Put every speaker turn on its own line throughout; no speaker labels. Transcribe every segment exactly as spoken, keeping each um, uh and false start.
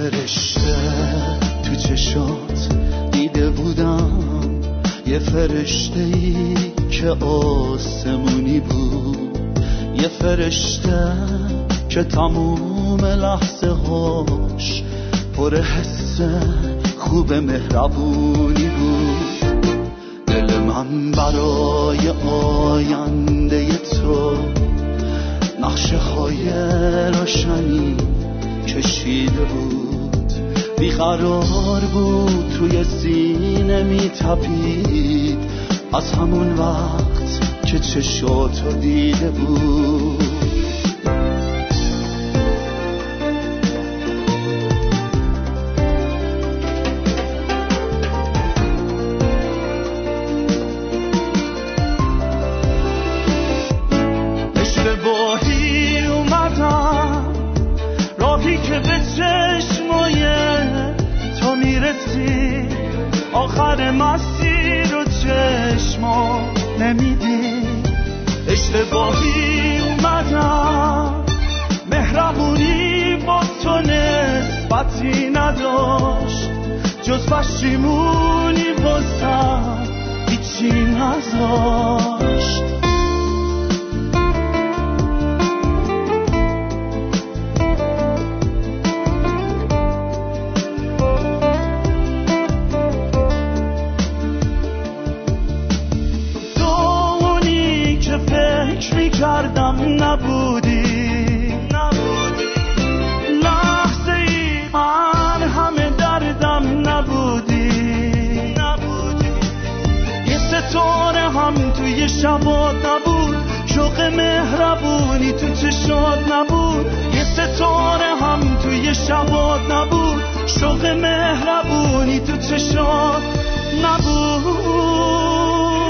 فرشته تو چشات دیده بودم، یه فرشته ای که آسمونی بود، یه فرشته که تموم لحظه هاش پر حس خوب مهربونی بود. دل من برای آینده تو نقشه های روشنی کشیده بود، بیقرار بود توی سینه میتپید از همون وقت که چشاتو دیده بود. اشتباهی اومدم راهی که به چشمای تو میرسی، آخر مسیر و چشما نمیدی. اشتباهی اومدم مهربونی با تو نسبتی نداشت، جز پشیمونی واسم هیچی نذاشت. کردم نبودی نبودی لحظه ای من همه دردم نبودی نبودی یه ستاره هم توی شبات نبود، شوق مهربونی تو چشات نبود. یه ستاره هم توی شبات نبود، شوق مهربونی تو چشات نبود.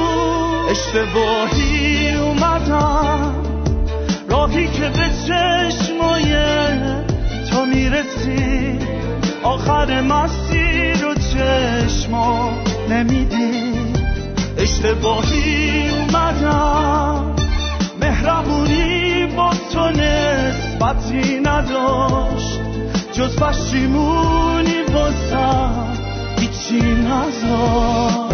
اشتباهی اومدم راهی که به چشمای تو میرسی، آخر مسیر و چشما نمیدی. اشتباهی اومدم مهربونی با تو نسبتی نداشت، جز پشیمونی واسم هیچی نذاشت.